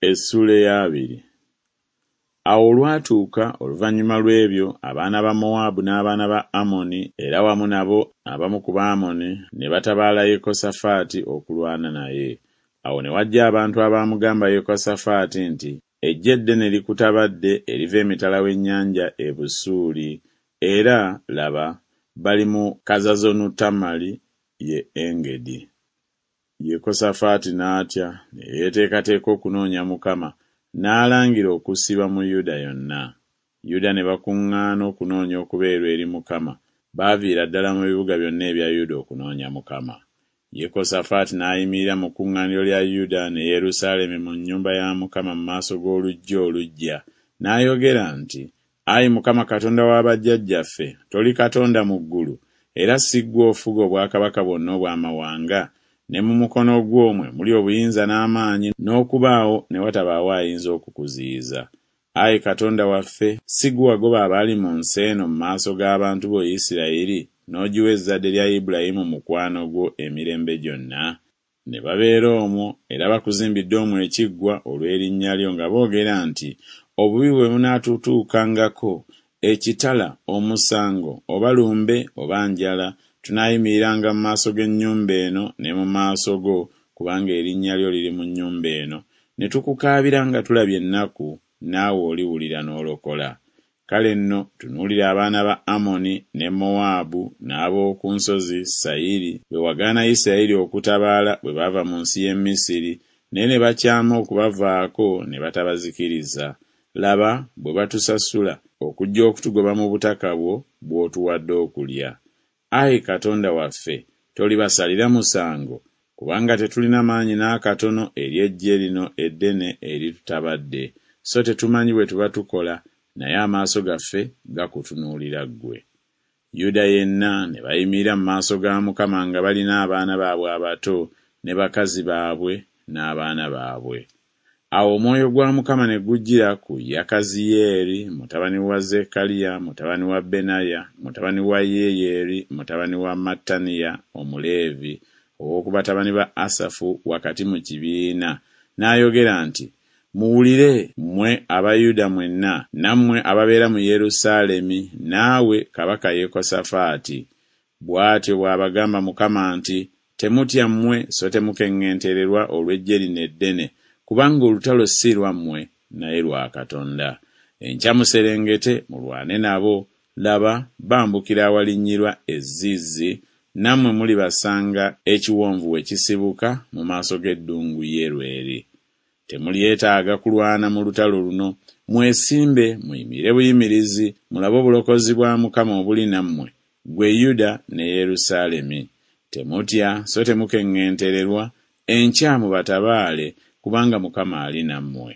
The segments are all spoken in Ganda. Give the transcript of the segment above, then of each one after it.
Essula ey'abiri. Awo olwatuuka oluvannyuma lw'ebyo abaana ba Mowaabu n'abaana ba Amoni era wamu nabo abamu ku Baamoni ne batabaala Yekosafaati okulwana naye. Awo ne wajja abantu abaamugamba Yekosafaati nti, eggye eddene likutabadde eriva emitala w'ennyanja e Busuuli, era laba bali mu Kazazonutamali ye Engedi. Yekosafaati n'atya ne yeeteekateeka okunoonya Mukama, n'alangira okusiba mu Yuda yonna. Yuda ne bakuŋŋaana okunoonya okubeerwa eri Mukama, baaviira ddala mu bibuga byonna ebya Yuda okunoonya Mukama. Yekosafaati n'ayimirira mu kuŋŋaaniro lya Yuda ne Yerusaalemi mu nnyumba ya Mukama mu maaso g'oluggi oluggya, n'ayogera nti, Ayi Mukama Katonda wa bajjajjaffe, toli Katonda mu ggulu, era si ggwe ofuga obwakabaka bwonna obw'amawanga? Ne mu mukono gw'omwe muli obuyinza n'amaanyi, n'okubaawo ne watabaawo ayinza okukuziyiza. Ayi Katonda waffe, si ggwe wagoba abaali mu nsi eno mu maaso g'abantu bo Isirayiri, n'ogiwa ezzadde lya Ibulayimu mukwano gwo emirembe gyonna? Ne babeera omwo era bakuzimbidde omwo ekiggwa olw'erinnya lyo nga boogera nti, obubi bwe bunaatutuukangako, ekitala, omusango, oba lumbe oba njala, tunaayimiriranga mu maaso g'ennyumba eno ne mu maaso go, kubanga erinnya lyo liri mu nnyumba eno, ne tukukaabira nga tulabye ennaku, naawe oliwulira n'olokola. Kale nno tunuulira abaana ba Amoni ne Mowaabu n'ab'oku nsozi Sayiri bwe wagaana Isirayiri okutabaala bwe baava mu nsi y'e Misiri, naye ne bakyama okubavaako ne batabazikiriza. Laba bwe batusasula okujja okutugoba mu butaka bwo bw'otuwadde okulya. Ayi Katonda waffe, tolibasalira musango, kubanga tetulina maanyi n'akatono eri eggye lino eddene eritutabadde, so tetumanyi bwe tuba tukola, naye amaaso gaffe gakutunuulira ggwe. Yuda yenna ne bayimirira mu maaso ga Mukama nga balina abaana baabwe abato ne bakazi baabwe n'abaana baabwe. Awo omwoyo gwa Mukama ne gujjira ku Yakaziyeeri mutabani wa Zekkaliya mutabani wa Benaya mutabani wa Yeyeri mutabani wa Mattaniya Omuleevi ow'oku batabani ba Asafu wakati mu kibiina, n'ayogera nti, muwulire mmwe Abayuda mwenna, nammwe ababeera mu Yerusaalemi, naawe kabaka Yekosafaati. Bw'atyo bw'abagamba Mukama nti, temutya mmwe so temukeŋŋentererwa olw'eggye lino eddene, kubanga olutalo si lwammwe naye lwa Katonda. Enkya muserengete mulwane nabo, laba bambukira awalinnyirwa ezizzi, nammwe mulibasanga ekiwonvu we kisibuka mu maaso g'eddungu Yerweri. Temulyetaaga kulwana mu lutalo luno, mwesimbe muyimire buyimirizi, mulabe obulokozi bwa Mukama obuli nammwe, ggwe Yuda ne Yerusaalemi. Temutya so temukeŋŋentererwa, enkya mubatabaale, kubanga Mukama ali nammwe.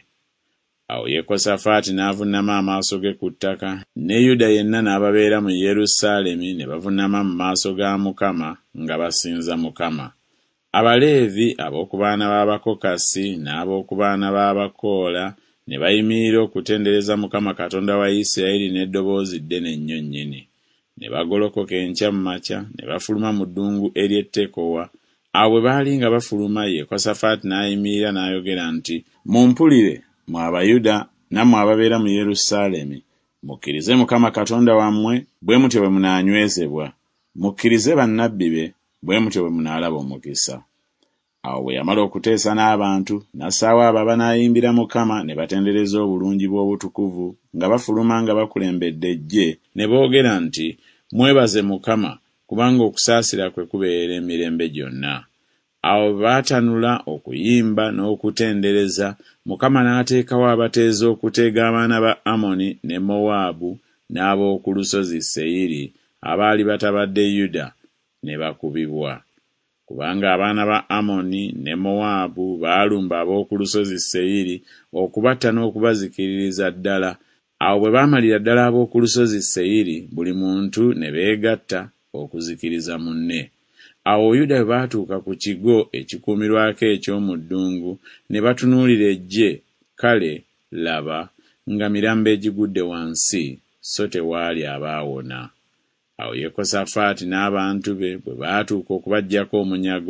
Awo Yekosafaati n'avunnama amaaso ge ku ttaka, ne Yuda yenna n'ababeera mu Yerusaalemi ne bavunnama mu maaso ga Mukama nga basinza Mukama. Abaleevi ab'oku baana b'Abakokasi n'ab'oku baana b'Abakoola ne bayimirira okutendereza Mukama Katonda wa Isirayiri n'eddoboozi ddene nnyo nnyini. Ne bagolokoka enkya mu makya ne bafuluma mu ddungu ery'Ettekowa. Awo bwe baali nga bafuluma, Yekosafaati n'ayimirira n'ayogera nti, mumpulire mwe Abayuda nammwe ababeera mu Yerusaalemi, mukkirize Mukama Katonda wammwe, bwe mutyo bwe munaanywezebwa. Mukkirize bannabbi be, bwe mutyo bwe munaalaba omukisa. Awo bwe yamala okuteesa n'abantu, n'assaawo abo abanaayimbira Mukama ne batendereza obulungi bw'obutukuvu nga bafuluma nga bakulembedde eggye, ne boogera nti, mwebaze Mukama, kubanga okusaasira kwe kubeera emirembe gyonna. Awo baatanula okuyimba n'okutendereza, Mukama n'ateekawo abateeza okuteega abaana ba Amoni ne Mowaabu n'ab'oku lusozi Seyiri abaali batabadde Yuda, ne bakubibwa. Kubanga abaana ba Amoni ne Mowaabu baalumba ab'oku lusozi Seyiri okubatta n'okubazikiririza ddala. Awo bwe baamalira ddala ab'oku lusozi Seyiri, buli muntu ne beegatta okuzikiriza munne. Awo Yuda bwe baatuuka ku kigo ekikuumirwako eky'omu ddungu, ne batunuulira eggye, kale laba nga mirambo egigudde wansi, so tewaali abaawona. Awo Yekosafaati n'abantu be bwe baatuuka okubaggyako omunyago,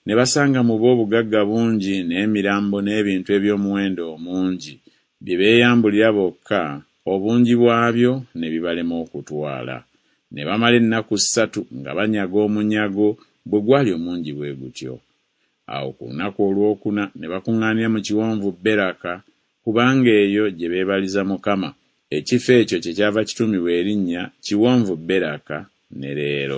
ne basanga mu bo obugagga bungi n'emirambo n'ebintu eby'omuwendo omungi bye beeyambulira bokka, obungi bwabyo ne bibalema okutwala. Ne bamala ennaku 3 nga banyaga omunyago bwe gwali omungi bwe gutyo. Awo ku lunaku olwokuna ne bakuŋŋaanira mu kiwonvu Beraka, kubanga eyo gye beebaliza Mukama. Ekifo ekyo kyekyava kituumibwa erinnya Kiwonvu Beraka ne leero.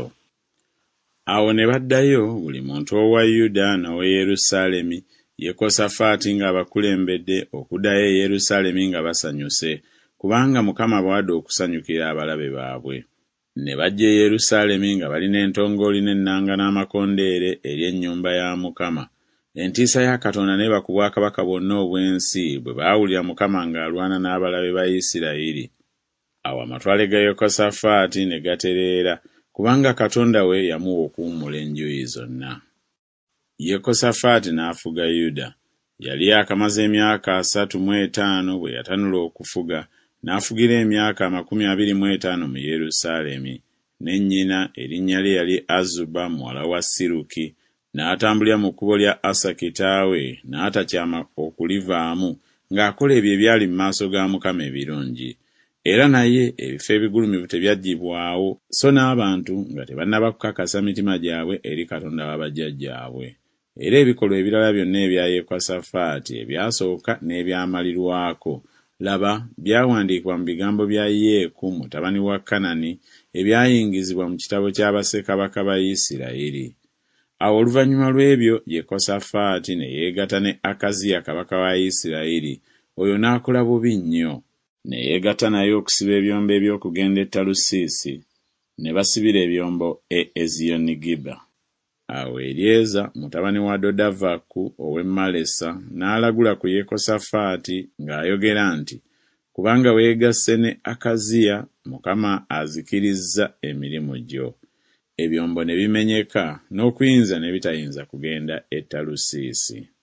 Awo ne baddayo buli muntu owa Yuda n'owa Yerusaalemi, Yekosafaati ng'abakulembedde okuddayo e Yerusaalemi nga basanyuse, kubanga Mukama bw'adda okusanyukira abalabe baabwe. Ne bajja e Yerusaalemi nga balina entongooli n'ennanga n'amakondeere eri ennyumba ya Mukama. Entiisa ya Katonda n'eba ku bwakabaka bwonna obw'ensi bwe baawulira Mukama ng'alwana n'abalabe ba Isirayiri. Awo amatwale ga Yekosafaati ne gatereera, kubanga Katonda we yamuwa okuwummula enjuuyi zonna. Yekosafaati n'afuga Yuda. Yali akamaze emyaka 35 bwe yatanula okufuga, n'afugira emyaka 25 mu Yerusaalemi. Ne nnyina erinnya lye yali Azuba muwala wa Siruki. N'atambulira mu kkubo lya Asa kitaawe, n'atakyama okulivaamu, ng'akola ebyo ebyali mu maaso ga Mukama ebirungi. Era naye ebifo ebigulumivu tebyaggyibwawo, so n'abantu nga tebannaba kukakasa mitima gyabwe eri Katonda wa bajjajjaabwe. Era ebikolwa ebirala byonna ebya Yekosafaati ebyasooka n'ebyamalirwako, laba, byawandiikibwa mu bigambo bya Yeeku mutabani wa Kanani ebyayingizibwa mu kitabo ky'abassekabaka ba Isirayiri. Awo oluvannyuma lw'ebyo Yekosafaati ne yeegatta ne Akaziya kabaka wa Isirayiri, oyo n'akola bubi nnyo. Ne yeegatta naye okusiba ebyombo eby'okugenda e Talusiisi, ne basibira ebyombo e Eziyonigiba. Awo Eryeza mutabani wa Dodavaku ow'e Malesa n'alagula ku Yekosafaati ng'ayogera nti, kubanga weegasse ne Akaziya, Mukama azikirizza emirimu gyo. Ebyombo ne bimenyeka n'okuyinza ne bitayinza kugenda e Talusiisi.